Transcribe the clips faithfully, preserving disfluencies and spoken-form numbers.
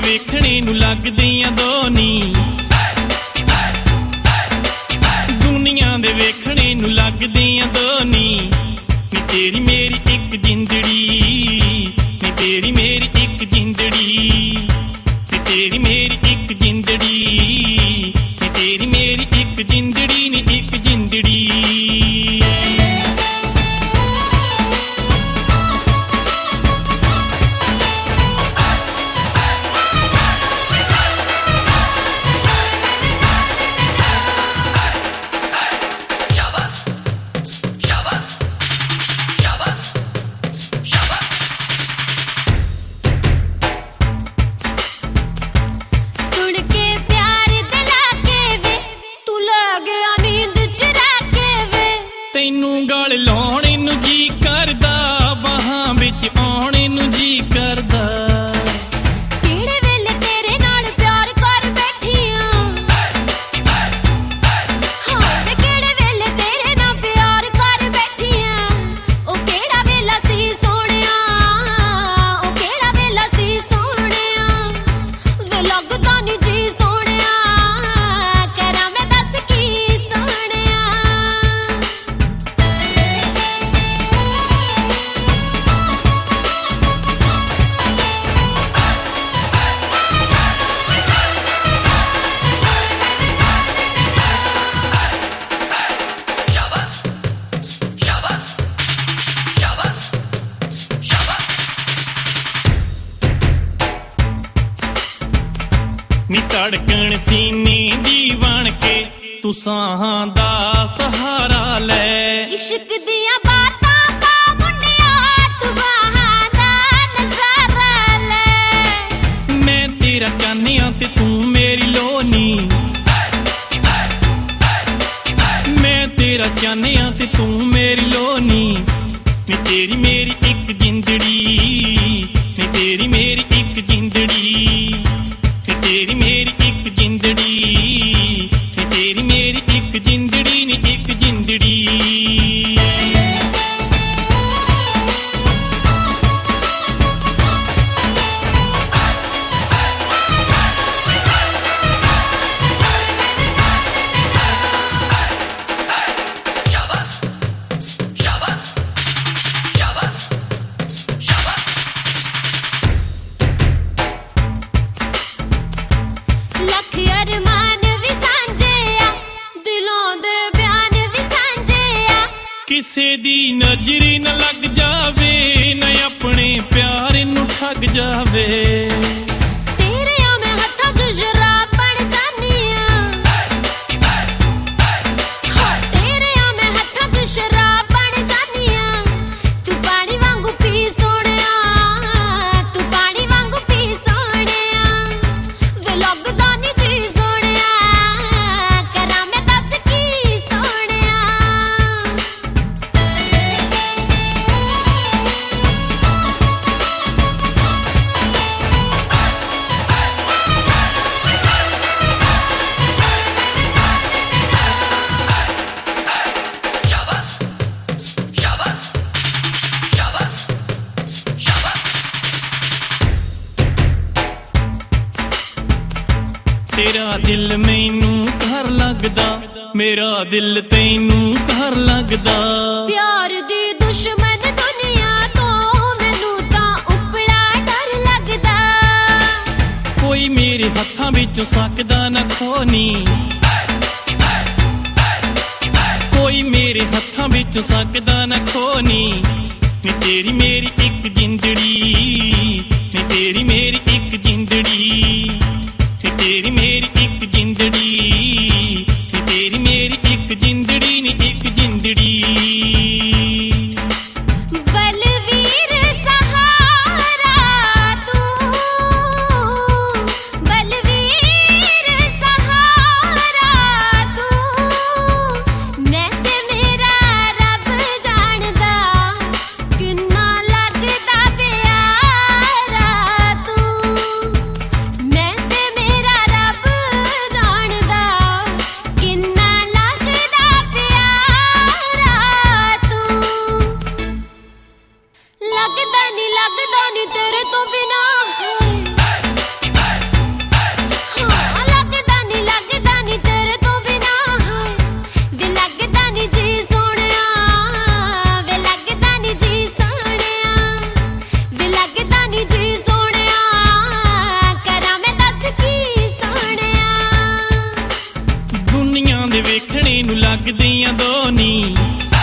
ਵੇਖਣੇ ਨੂੰ ਲੱਗਦੀਆਂ ਦੋ ਨੀ, ਦੁਨੀਆ ਦੇ ਵੇਖਣੇ ਨੂੰ ਲੱਗਦੀਆਂ ਦੋ ਨੀ। ਨੀ ਤੇਰੀ ਮੇਰੀ ਇੱਕ ਜਿੰਦੜੀ, ਨੀ ਤੇਰੀ ਮੇਰੀ ਇੱਕ ਜਿੰਦੜੀ, ਨੀ ਤੇਰੀ ਮੇਰੀ ਇੱਕ ਜਿੰਦੜੀ, ਨੀ ਤੇਰੀ ਮੇਰੀ ਇੱਕ ਜਿੰਦੜੀ, ਨੀ ਇੱਕ ਜਿੰਦੜੀ। ਤੈਨੂੰ ਗਲ ਲਾਉਣ ਨੂੰ ਜੀ ਕਰਦਾ, ਬਾਹਾਂ ਵਿੱਚ ਆਉਣ ਨੂੰ ਜੀ ਕਰਦਾ। ਕਿਹੜੇ ਵੇਲੇ ਤੇਰੇ ਨਾਲ ਪਿਆਰ ਕਰ ਬੈਠੀ ਆਂ, ਹਾਂ ਵੇ ਕਿਹੜੇ ਵੇਲੇ ਤੇਰੇ ਨਾਲ ਪਿਆਰ ਕਰ ਬੈਠੀ ਆਂ। ਉਹ ਕਿਹੜਾ ਵੇਲਾ ਸੀ ਸੋਹਣਿਆ, ਉਹ ਕਿਹੜਾ ਵੇਲਾ ਸੀ ਸੋਹਣਿਆ, ਵੇ ਲੱਗਦਾ ਨੀ ਜੀ ਸੋਹਣਿਆ, ਕਰਾਂ ਮੈਂ ਦੱਸ ਕੀ ਸੋਹਣਿਆ। ਨੀ ਧੜਕਣ ਸੀਨੇ ਦੀ ਬਣ ਕੇ ਤੂੰ ਸਾਹਾਂ ਦਾ ਸਹਾਰਾ ਲੈ। ਇਸ਼ਕ ਦੀਆਂ ਬਾਤਾਂ ਪਾ ਮੁੰਡਿਆ, ਤੂੰ ਬਾਹਾਂ ਦਾ ਨਜ਼ਾਰਾ ਲੈ। ਮੈਂ ਤੇਰਾ ਚਾਨਿਆਂ ਤੇ ਤੂੰ ਮੇਰੀ ਲੋਨੀ, ਮੈਂ ਤੇਰਾ ਚਾਨਿਆਂ ਤੇ ਤੂੰ ਮੇਰੀ ਲੋਨੀ। ਨੀ ਤੇਰੀ ਮੇਰੀ ਇੱਕ ਜਿੰਦੜੀ, ਨੀ ਤੇਰੀ ਮੇਰੀ ਇੱਕ ਜਿੰਦੜੀ, ਨੀ ਤੇਰੀ ਮੇਰੀ ਇੱਕ ਜਿੰਦੜੀ, ਨੀ ਤੇਰੀ ਮੇਰੀ ਇੱਕ ਜਿੰਦੜੀ, ਨੀ ਇੱਕ ਜਿੰਦੜੀ। ਲੱਖ ਅਰਮਾਨ ਵੀ ਸਾਂਝੇ ਆ, ਦਿਲੋਂ ਦੇ ਬਿਆਨ ਵੀ ਸਾਂਝੇ ਆ। ਕਿਸੇ ਦੀ ਨਜ਼ਰੀ ਨਾ ਲੱਗ ਜਾਵੇ, ਨਾ ਆਪਣੇ ਪਿਆਰ ਨੂੰ ਠੱਗ ਜਾਵੇ। ਤੇਰਿਆਂ ਮੈਂ ਹੱਥਾਂ 'ਚ ਸ਼ਰਾਬ ਬਣ ਜਾਨੀ ਆਂ, ਹਾਂ ਤੇਰਿਆਂ ਮੈਂ ਹੱਥਾਂ 'ਚ ਸ਼ਰਾਬ ਬਣ ਜਾਨੀ ਆਂ। ਤੂੰ ਪਾਣੀ ਵਾਂਗੂ ਪੀ ਸੋਹਣਿਆ, ਤੂੰ ਪਾਣੀ ਵਾਂਗੂ ਪੀ ਸੋਹਣਿਆ, ਵੇ ਲੱਗਦਾ ਨੀ ਜੀ ਸੋਹਣਿਆ, ਕਰਾਂ ਮੈਂ ਦੱਸ ਕੀ ਸੋਹਣਿਆ। ਤੇਰਾ ਦਿਲ ਮੈਨੂੰ ਘਰ ਲੱਗਦਾ, ਮੇਰਾ ਦਿਲ ਤੈਨੂੰ ਘਰ ਲੱਗਦਾ। ਪਿਆਰ ਦੀ ਦੁਸ਼ਮਣ ਦੁਨੀਆ ਤੋਂ ਮੈਨੂੰ ਤਾਂ ਉਪਲਾ ਡਰ ਲੱਗਦਾ। ਕੋਈ ਮੇਰੇ ਹੱਥਾਂ ਵਿੱਚੋਂ ਸਕਦਾ ਨਾ ਖੋਨੀ, ਕੋਈ ਮੇਰੇ ਹੱਥਾਂ ਵਿੱਚੋਂ ਸਕਦਾ ਨਾ ਖੋਨੀ। ਨੀ ਤੇਰੀ ਮੇਰੀ ਇੱਕ ਜਿੰਦੜੀ, ਨੀ ਤੇਰੀ ਮੇਰੀ ਇੱਕ ਜਿੰਦੜੀ, ਨੀ ਤੇਰੀ ਮੇਰੀ ਇੱਕ ਜਿੰਦੜੀ, ਨੀ ਤੇਰੀ ਮੇਰੀ ਇੱਕ ਜਿੰਦੜੀ, ਨੀ ਇੱਕ ਜਿੰਦੜੀ। ਬਲਵੀਰ ਸਹਾਰਾ ਤੂੰ, ਬਲਵੀਰ ਸਹਾਰਾ ਤੂੰ। ਮੈਂ ਤੇ ਮੇਰਾ ਰੱਬ ਜਾਣਦਾ, ਕਿੰਨਾ ਲੱਗਦਾ ਪਿਆਰ ਵੇਖਣੇ ਨੂੰ ਲੱਗਦੀਆਂ ਦੋ ਨੀ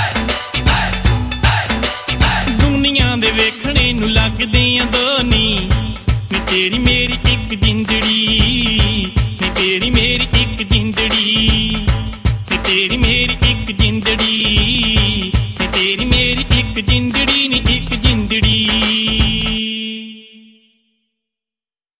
ਦੁਨੀਆ ਦੇ ਵੇਖਣੇ ਨੂੰ ਲੱਗਦੀਆਂ ਦੋ ਨੀ ਨੀ ਤੇਰੀ ਮੇਰੀ ਇੱਕ ਜਿੰਦੜੀ ਨੀ ਤੇਰੀ ਮੇਰੀ ਇੱਕ ਜਿੰਦੜੀ ਨੀ ਤੇਰੀ ਮੇਰੀ ਇੱਕ ਜਿੰਦੜੀ